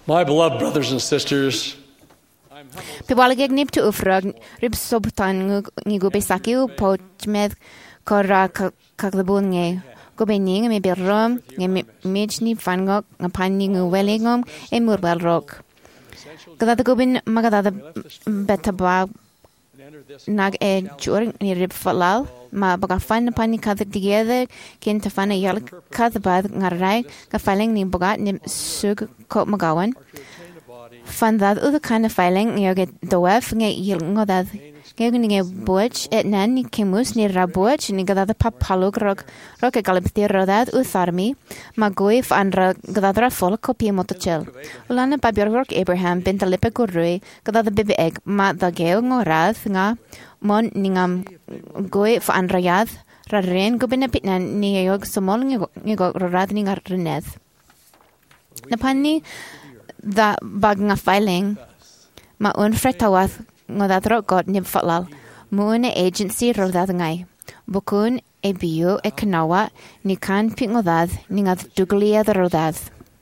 My beloved brothers and sisters, Piwaligig nip to ufrag rib sobtan ni go besaki u pochmed kora kaglabun nge go bening me berrom nge mech ni fangok ngapani nge welingom e murbal rock. Gada go bin magada betaba nag e jur ni rib falal ma baga fan pani kada together kin ta fan yal kada bad ngarai ka faling ni baga ni sug ko magawan fan that other kind of filing you get the wef nge yil ngodad nge boch et nan ni kemus ni raboch ni gada papalog rock galipti rodad utharmi ma goif andra gada fol copy motochel ulana babyorok Abraham bin talipe gorui gada bibi egg ma da geo ngorad nga mon ningam goif andra yad raren gobina pitnan ni yog somol nge go rodad ni ngarneth napani da bag nga filing ma un fretawath ngodadro god nib falal muun agency rodad ngai bukun e bio e kanawa ni kan pi ngodad ni ngad duglia da rodad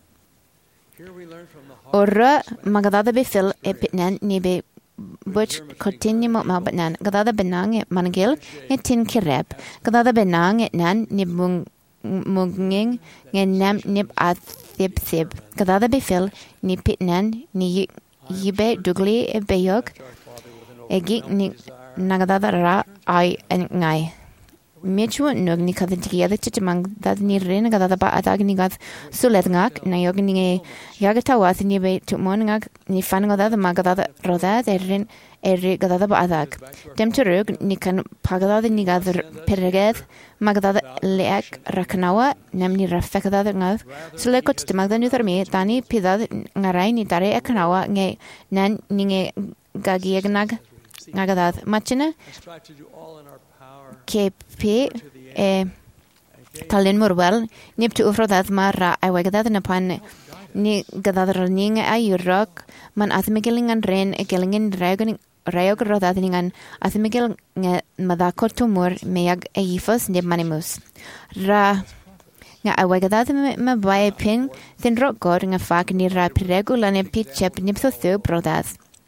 ora magadada be fil e pitnan ni be butch continue ma batnan gadada benang e mangil e tin kirep gadada benang e nan ni munging ngenam nib at thib gadada be fil ni pitnan ni yibe dugli e beyog egi ni nagadada ra ai ngai mechu nog ni kada tigiada chichmang dad ni ren gadada ba adag ni gad sulet ngak na yog ni yagata was ni be tumon ngak ni fan gadada magadada roda erin gadada ba adag dem turug ni kan pagadada ni gad perged magadada leak raknawa nem ni rafekada ngad sulekot timagda ni termi tani pidad ngarai ni tare eknawa nge nan ni nge gagiegnag ngagadad machina KP talin murwel nip to ufrodad marra I wagadad na pan ni gadad running ayurok man athmigelingan ren gelingen rayog rodad ningan athmigel madakot tumur meyag eifos nib manimus ra nga awagadad me bae pin tin rock god nga fak ni ra regular ne pitchep nip so brodad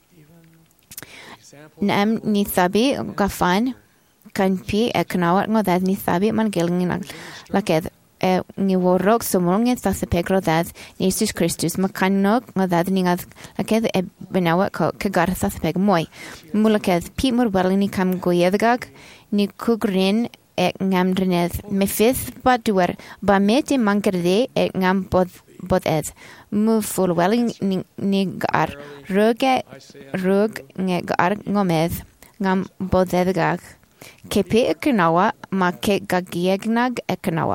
nam ni sabi gafan kan pi eknawa ngodad ni sabi man gelingen laked ni worok somong sa se pegrodad Jesus Christus makanok ngodad ni ngad laked e benawa ko kagar sa se peg moy mulaked pi murbalini kam goyedgag ni kugrin e ngamdreneth me fifth baduer ba meti mankerde e ngam bod ed move full welling ni gar rug nge gar ngomed ngam bod edgag kepe eknawa ma ke gagiegnag eknawa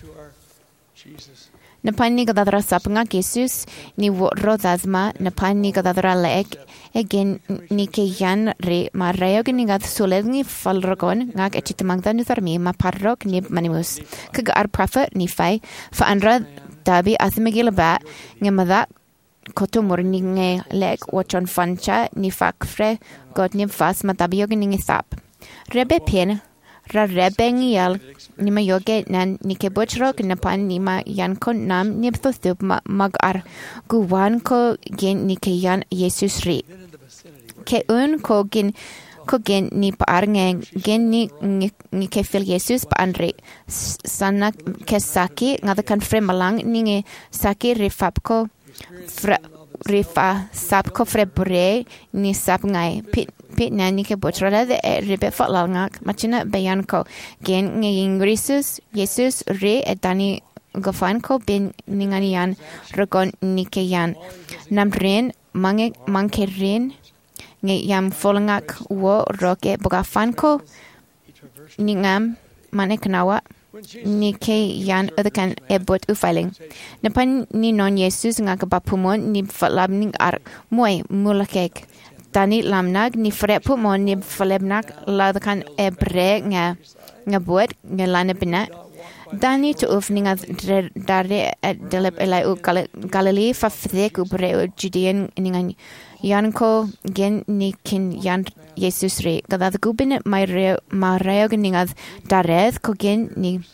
napani gadadra sapnga Jesus ni rodazma napani gadadra lek again ni ke yan re ma rayog ni gad soledni falrogon ngak echitmangda ni farmi ma parrok ni manimus kagar prophet ni fai fa andra dabi athmegil ba ngemada kotumur ni nge lek wachon fancha ni fakfre god ni fas ma dabi yog ni sap rebe pen ra rebengial ni ma yoge nan ni ke bochrock na pan ni ma yan kon nam ni bthup magar guwan ko gen ni ke yan Jesus ri ke un ko gen ni par gen ni ke fil Jesus pa andre sana ke saki ngada kan fremalang ni nge saki rifapko rifa sapko frebre ni sap ngai pit nani ke botrada de ribe falangak machina bayanko gen ngingrisus Jesus re etani gofan ko bin ninganian rogon nikeyan namren mankerin nge yam folangak wo roke bogafan ko ningam maneknawa ni ke yan otherkan ebot ufiling napan ni non Jesus nga kapapumon ni falabning ar moy mulakek tani lamnag ni frepumon ni falebnak ladkan ebre nga bot nga lana bina dani to ufning dare delep elai u Galilee fa fdek u bre Judean ningan yanko gen ni kin yan Jesus re gadad gubin ma reog ningad dareth ko gen ni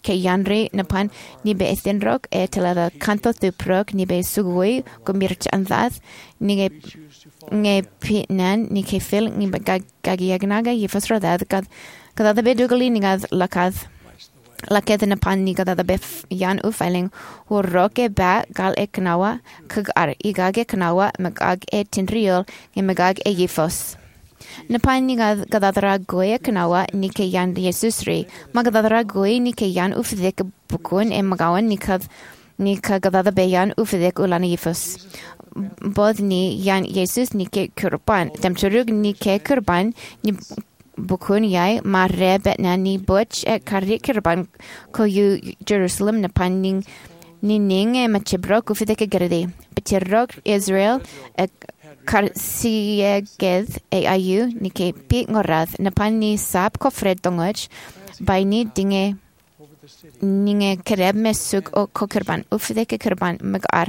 ke yanri napan ni be ethenrok e telada kanto tuprok ni be sugui gomirch andath ni nge pinan ni ke fil ni gagiagnaga yifasrodad kada be dugali ni gad lakad napan ni kada be yan ufailing ho roke ba gal eknawa kagar igage knawa magag e tinriol ni magag e yifos Napan ni gadadra goya kanawa ni ke yan Jesus re. Magadadra goy ni ke yan ufdek bukun e magawan ni ka gadada be yan ufdek ulana yifus. Bod ni yan Jesus ni ke kurban. Temchurug ni ke kurban ni bukun yai marre betna ni boch e kari kurban ko yu Jerusalem napan ni ning e machibrok ufdek gerdi. Betirok Israel e Karsiegedd AIU ni ke pi ngorad napan ni sap kofred dongoch by ni dinge ninge kereb mesuk o kokirban ufdeke kirban magar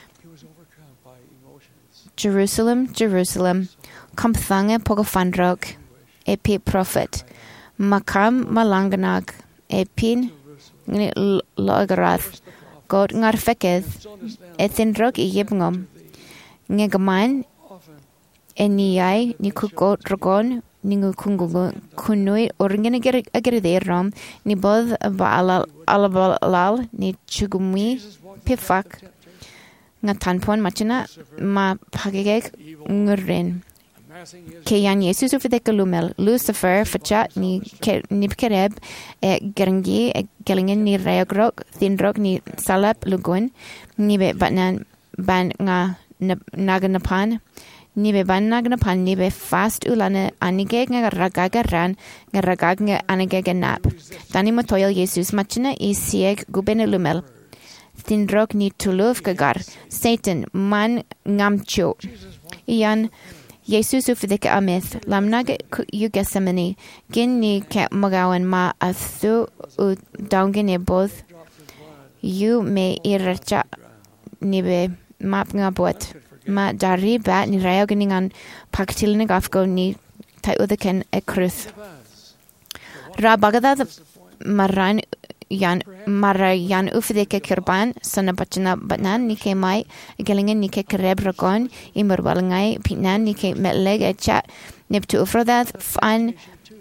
Jerusalem kamthange pogofandrog e pi prophet makam malanganag e pin logarath god ngarfeketh ethinrog I yibngom ngegaman Eniai ni kugot rogon ningu kunui organ agrederom ni bod alabalal ni chugumi pifak ngatanpon machina ma pagegek ngurin Keyan Jesus ufedekalumel Lucifer facha ni kereb gerengi gelingen ni reogrok thinrok ni salap lugun ni be batnan ban nga naganapan ni be ban nagnapan ni be fast ulane anige ragagaran ragagne anige nap tani motoyel Jesus machina isieg gubenelumel thinrok ni tuluf kagar Satan man ngamcho ian Jesus ufdek ameth lamnag yu Gethsemane gin ni ke magawan ma athu u dangene both you may ircha ni be map nga bot ma dari bat ni rayogeningan paktilne gafgo ni tai udeken e kruth ra bagadad maran yan ufdeke kirban sana bachna batnan ni ke mai gelingen ni ke kreb ragon imurbalangai pinan ni ke meleg e chat neptu ufrodad fan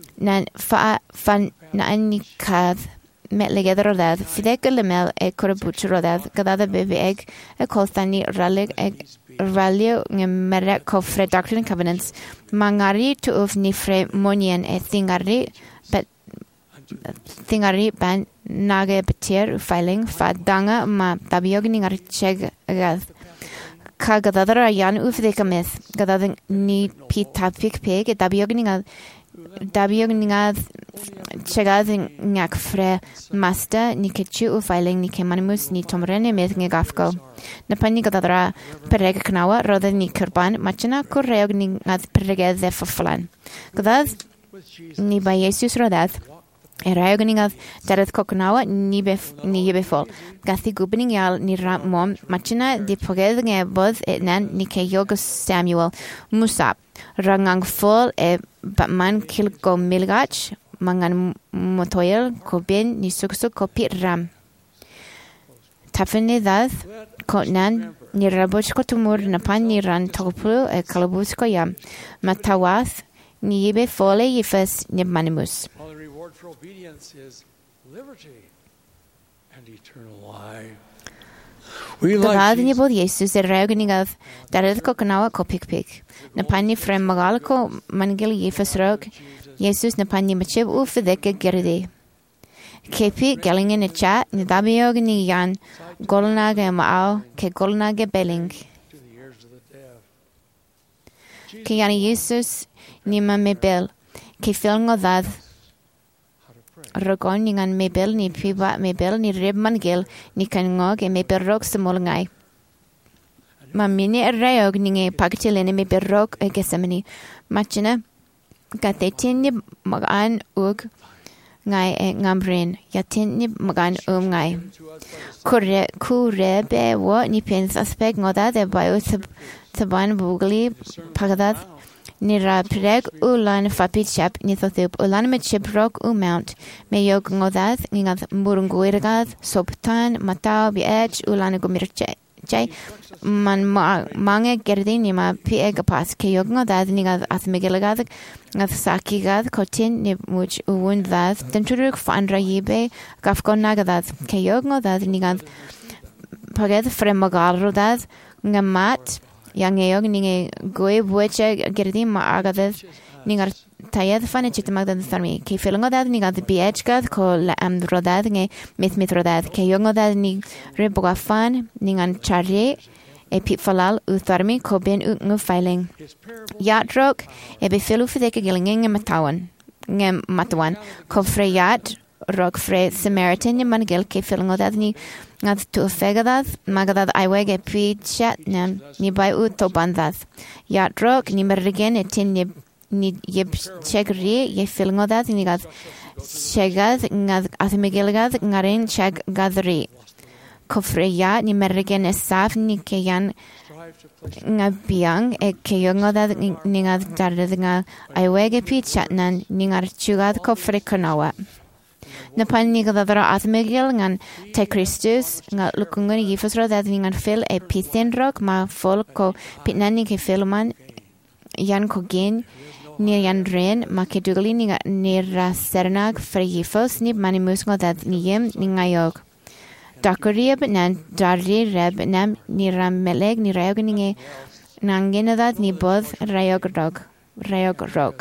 na ni kath metlegedrodad fidekelemel e korabuchrodad gadada bebeg e kolthani raleg e value ngemerek kofre doctrine and covenants mangari to of nifre monien e thingari ban nage betir filing fadanga ma tabiogni ngarcheg agad ka gadadra yan ufdekameth gadad ni pitapik peg tabiogni chegad ngak fre master ni kechu filing ni kemanimus ni tomrene met ngafko napani gadadra pereg knawa roda ni kurban machina korreog ni ngad perege de faflan gadad ni ba Jesus rodat Erayogningath darat koknawa ni yebefol. Gathi gubening yal ni mom machina di pogednge both nan ni ke yoga Samuel Musa rangang fol e batman kilko milgach mangan motoyel koben ni suksuk kopi ram. Tafene dath kotnan ni raboch kotumur napan ni ran topu e kalabus ko yam matawath ni yebefole yefes nebmanimus. For obedience is liberty and eternal life. Gadad ni bod Jesus reugningad darat ko knawa ko pik. Na pani frem magal ko mangel yefesrog Jesus na pani machib u fedeke gerdi. Kepi gelingen e chat ni dabiog ni yan golnage mao ke golnage beling. Ke yan Jesus ni ma mebel ke filngodad Rogon ningan mebel ni piba mebel ni rebmangel ni kangog e meberrok semolngai. Mamini erreog ninge pagtilene meberrok e Gethsemane. Machina gatetin ni magan ug ngai e ngambrin yatin ni magan ngai. Kurebe wo ni pens aspect ngoda de bayo taban bugli pagadad Nira preg ulan fapit chap nithothub ulan mit chiprok mount mayog ngodath ngad murunguirgad soptan matao bi edge ulan gumirche man mange gerdi nima pieg pas keyog ngodad nigad athmigilagad ngad sakigad kotin ni much uwundad denturuk fandra yibe gafgon nagadad keyog ngodad nigad paged fremagalrodad ngamat Yang ninge goe bueche gerdi ma agadad ningar tayad fane chitmagdad tharmi ke filngodad nigad biechgad ko la rodad nge mit rodad ke yongodad ni rebogafan ningan charre e pitfalal utharmi ko ben ngu filing yatrok e be filu fideke gilingeng nge matawan ko freyat rok fre Samaritan ni mangel ke filngodad ni ngad tu fegadad magadad aiwege pi chat nam ni bai uto bandad yatrok ni mergen etin ni yeb chegri ye filngodad ni gad chegad ngad athmigilgad ngarin cheg gadri kofreya ni mergen esaf ni keyan ngabiang e keyongodad ni ngad darad nga aiwege pi chat nan ni ngar chugad kofre konawa Napan ni gadadra athmigil ngan te Christus nga lukungan yifus rodad ngan fil e pithin rock ma fol ko pitnani ke filman yan ko gen ni yan ren ma ke dugli ni ra sernag fre yifus ni manimus ngodad ni yem ni ngayog dakorieb nan darri reb nam ni ram meleg ni rayog ni nangenadad ni bod rayog rog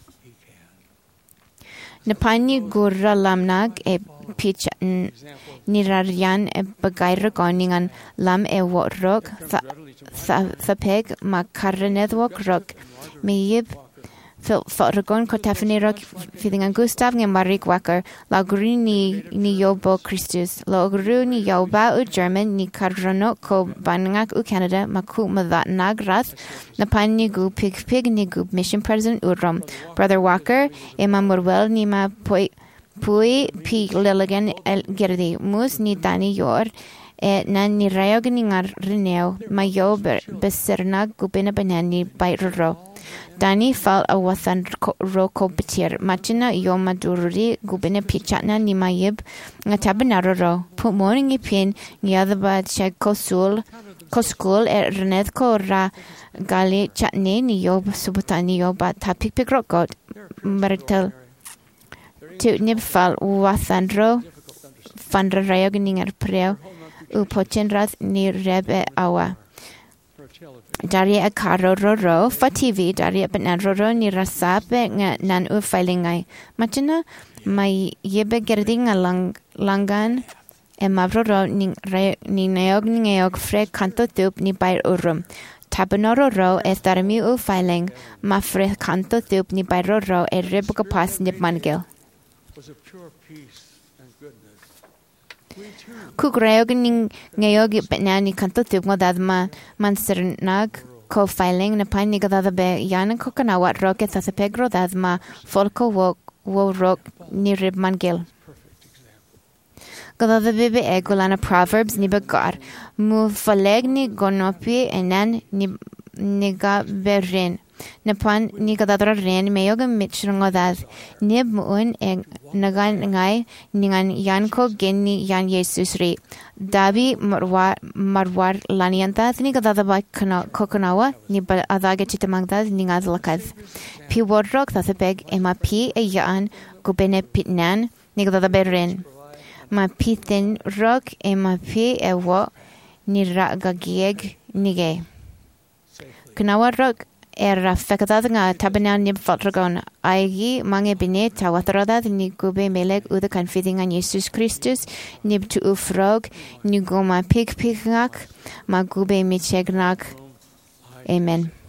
Napani gurra lamnag e pitch nirarian e bagaira goningan lam e wotrog thapeg ma karrenedwok rog me yib fotragon kotafani rog feeling Gustav nge Marik Wacker la guri ni yobo Christus la guru ni yoba u German ni karrono ko banangak u Canada maku madat nagras napani gu pig ni gu mission president urom brother Walker e mamurwel ni ma pui pi liligan el gerdi mus ni dani yor e nan ni rayog ni ngar rineo ma yober besernag gu bina banani by ro Dani fal a wathan roko betir machina yoma dururi gubine pichatna ni mayib ngatabinaro put morning ipin nyadaba check kosul reneth ko ra gali chatne ni yob subutani yoba tapik pikrokot martel tu nib fal wathandro fandra rayoginingar preo upochenras ni rebe awa Daria a caro roro fa TV daria banan roro ni rasape nga nan u filingai machina mai yebe gerding langan e mavroro ni neog fre kanto tup ni bair urum tabanoro ro e tarmi u filing ma fre kanto tup ni bair ro e rebuka pas ni mangel Kugrayog ngayogi benani kanto tup ngodad man sernag ko filing na pani gadada be yan ko kanawa roke thasapeg rodad ma folko wo rok ni rib mangil gadada bebe egulana proverbs ni begar mu faleg ni gonopi enan ni ga berin Napan ni gadadra ren meyoga mitchngodad nib muun e nagan ngai ningan yan ko genni yan Jesus ri dabi marwar laniantad ni gadadaba kokonawa ni adaga chitamangdad ningad lakad pi wordrock thasapeg ema pi e yan gubene pitnan ni gadadabe ren ma pithin rock ema pi e wo ni ragagieg nige kanawa rock Era fekadad nga tabanan nib faltragon aigi mange bine tawatradad ni gube meleg uda confiding an Jesus Christus nib tu ufrog ni goma pig ngak ma gube michegnak Amen.